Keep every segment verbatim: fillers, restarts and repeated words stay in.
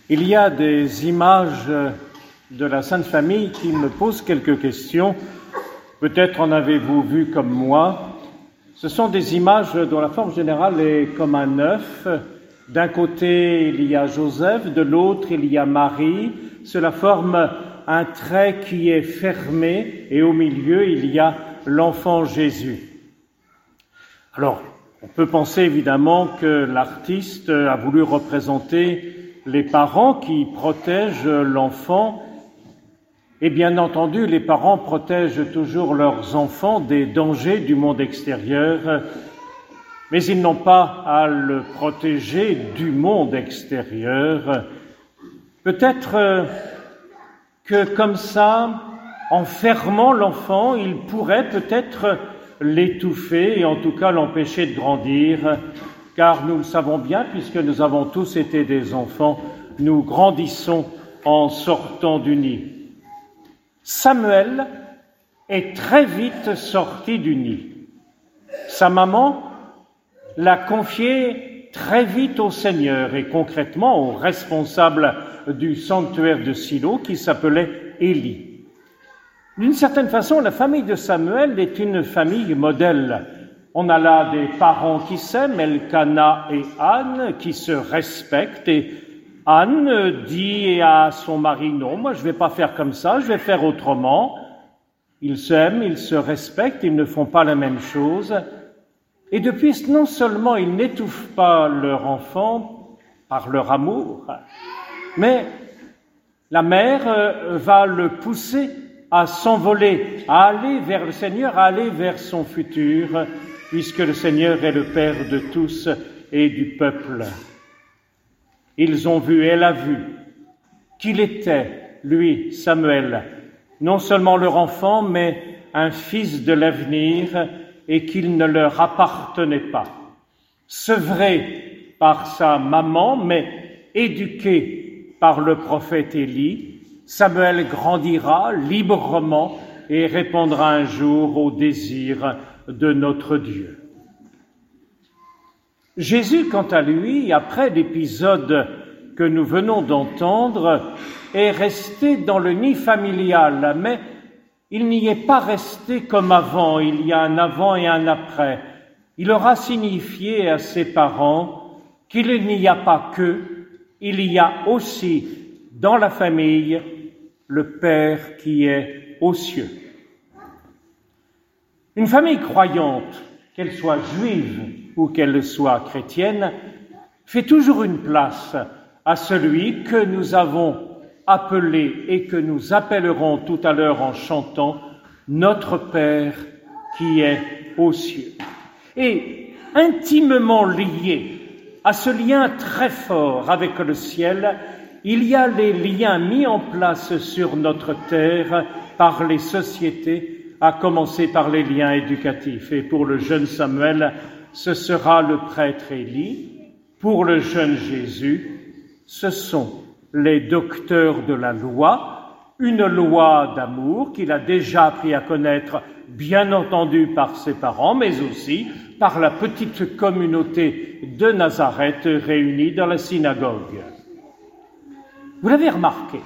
Il y a des images de la Sainte Famille qui me posent quelques questions. Peut-être en avez-vous vu comme moi. Ce sont des images dont la forme générale est comme un œuf. D'un côté, il y a Joseph, de l'autre, il y a Marie. Cela forme un trait qui est fermé et au milieu, il y a l'enfant Jésus. Alors, on peut penser évidemment que l'artiste a voulu représenter les parents qui protègent l'enfant. Et bien entendu, les parents protègent toujours leurs enfants des dangers du monde extérieur, mais ils n'ont pas à le protéger du monde extérieur. Peut-être que comme ça, en fermant l'enfant, il pourrait peut-être l'étouffer et en tout cas l'empêcher de grandir, car nous le savons bien, puisque nous avons tous été des enfants, nous grandissons en sortant du nid. Samuel est très vite sorti du nid. Sa maman l'a confié très vite au Seigneur et concrètement au responsable du sanctuaire de Silo qui s'appelait Élie. D'une certaine façon, la famille de Samuel est une famille modèle. On a là des parents qui s'aiment, Elkana et Anne, qui se respectent. Et Anne dit à son mari, non, moi je ne vais pas faire comme ça, je vais faire autrement. Ils s'aiment, ils se respectent, ils ne font pas la même chose. Et depuis, non seulement ils n'étouffent pas leur enfant par leur amour, mais la mère va le pousser à s'envoler, à aller vers le Seigneur, à aller vers son futur, puisque le Seigneur est le Père de tous et du peuple. Ils ont vu, elle a vu, qu'il était, lui, Samuel, non seulement leur enfant, mais un fils de l'avenir, et qu'il ne leur appartenait pas. Sevré par sa maman, mais éduqué par le prophète Élie, Samuel grandira librement et répondra un jour au désir de notre Dieu. Jésus, quant à lui, après l'épisode que nous venons d'entendre, est resté dans le nid familial, mais il n'y est pas resté comme avant, il y a un avant et un après. Il aura signifié à ses parents qu'il n'y a pas que, il y a aussi dans la famille le Père qui est aux cieux. Une famille croyante, qu'elle soit juive ou qu'elle soit chrétienne, fait toujours une place à celui que nous avons appelé et que nous appellerons tout à l'heure en chantant notre Père qui est aux cieux. Et intimement lié à ce lien très fort avec le ciel, il y a les liens mis en place sur notre terre par les sociétés, à commencer par les liens éducatifs. Et pour le jeune Samuel, ce sera le prêtre Élie. Pour le jeune Jésus, ce sont les docteurs de la loi, une loi d'amour qu'il a déjà appris à connaître, bien entendu par ses parents, mais aussi par la petite communauté de Nazareth réunie dans la synagogue. Vous l'avez remarqué,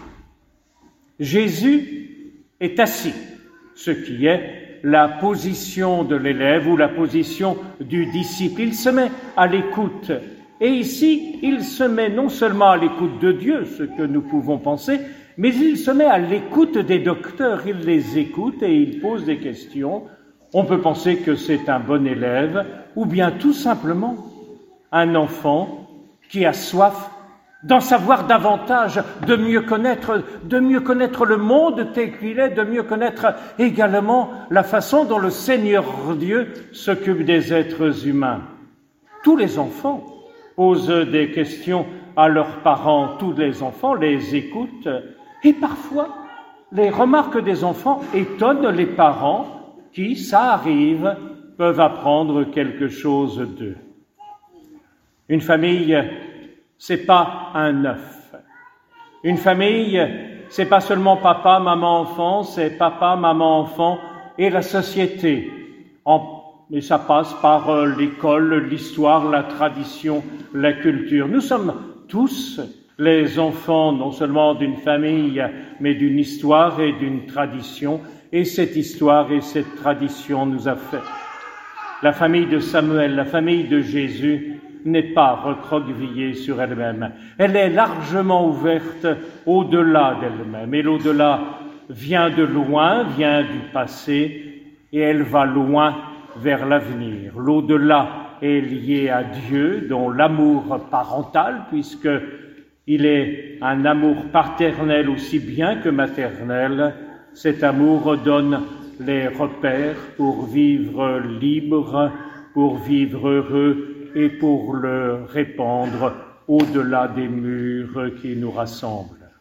Jésus est assis, ce qui est la position de l'élève ou la position du disciple. Il se met à l'écoute. Et ici, il se met non seulement à l'écoute de Dieu, ce que nous pouvons penser, mais il se met à l'écoute des docteurs. Il les écoute et il pose des questions. On peut penser que c'est un bon élève, ou bien tout simplement un enfant qui a soif d'en savoir davantage, de mieux connaître, de mieux connaître le monde tel qu'il est, de mieux connaître également la façon dont le Seigneur Dieu s'occupe des êtres humains. Tous les enfants posent des questions à leurs parents, tous les enfants les écoutent, et parfois les remarques des enfants étonnent les parents qui, ça arrive, peuvent apprendre quelque chose d'eux. Une famille, c'est pas un œuf. Une famille, c'est pas seulement papa, maman, enfant, c'est papa, maman, enfant et la société. En, et ça passe par l'école, l'histoire, la tradition, la culture. Nous sommes tous les enfants, non seulement d'une famille, mais d'une histoire et d'une tradition. Et cette histoire et cette tradition nous a fait. La famille de Samuel, la famille de Jésus, n'est pas recroquevillée sur elle-même. Elle est largement ouverte au-delà d'elle-même. Et l'au-delà vient de loin, vient du passé, et elle va loin vers l'avenir. L'au-delà est lié à Dieu, dont l'amour parental, puisque il est un amour paternel aussi bien que maternel. Cet amour donne les repères pour vivre libre, pour vivre heureux et pour le répandre au-delà des murs qui nous rassemblent.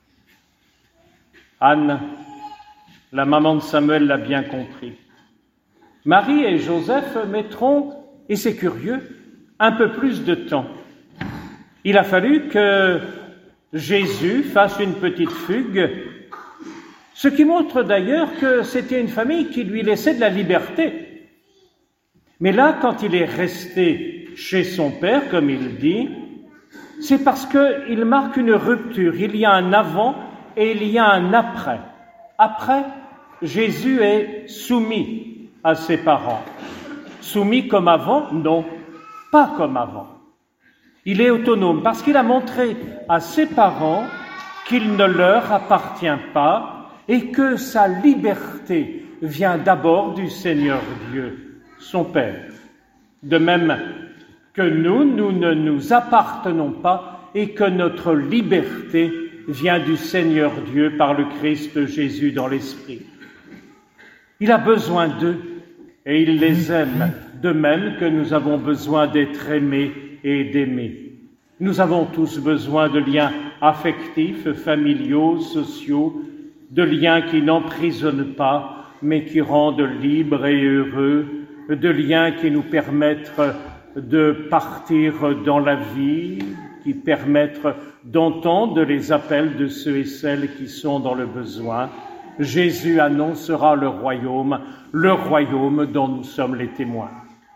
Anne, la maman de Samuel, l'a bien compris. Marie et Joseph mettront, et c'est curieux, un peu plus de temps. Il a fallu que Jésus fasse une petite fugue, ce qui montre d'ailleurs que c'était une famille qui lui laissait de la liberté. Mais là, quand il est resté chez son père, comme il dit, c'est parce qu'il marque une rupture. Il y a un avant et il y a un après. Après, Jésus est soumis à ses parents. Soumis comme avant? Non, pas comme avant. Il est autonome parce qu'il a montré à ses parents qu'il ne leur appartient pas et que sa liberté vient d'abord du Seigneur Dieu, son Père. De même que nous, nous ne nous appartenons pas et que notre liberté vient du Seigneur Dieu par le Christ Jésus dans l'Esprit. Il a besoin d'eux et il les aime, de même que nous avons besoin d'être aimés et d'aimer. Nous avons tous besoin de liens affectifs, familiaux, sociaux, de liens qui n'emprisonnent pas, mais qui rendent libres et heureux, de liens qui nous permettent de partir dans la vie, qui permettent d'entendre les appels de ceux et celles qui sont dans le besoin. Jésus annoncera le royaume, le royaume dont nous sommes les témoins.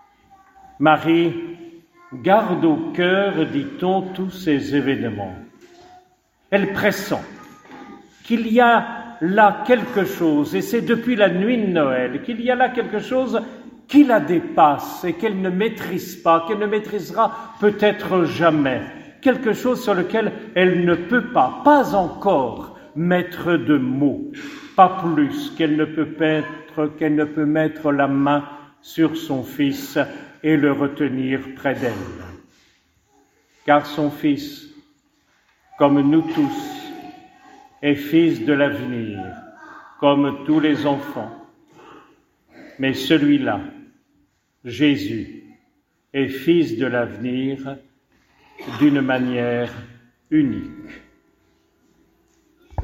Marie garde au cœur, dit-on, tous ces événements. Elle pressent qu'il y a là quelque chose, et c'est depuis la nuit de Noël, qu'il y a là quelque chose qui la dépasse et qu'elle ne maîtrise pas, qu'elle ne maîtrisera peut-être jamais, quelque chose sur lequel elle ne peut pas, pas encore, mettre de mots, pas plus qu'elle ne peut mettre, qu'elle ne peut mettre la main sur son Fils et le retenir près d'elle. Car son Fils, comme nous tous, est fils de l'avenir, comme tous les enfants. Mais celui-là, Jésus, est fils de l'avenir d'une manière unique.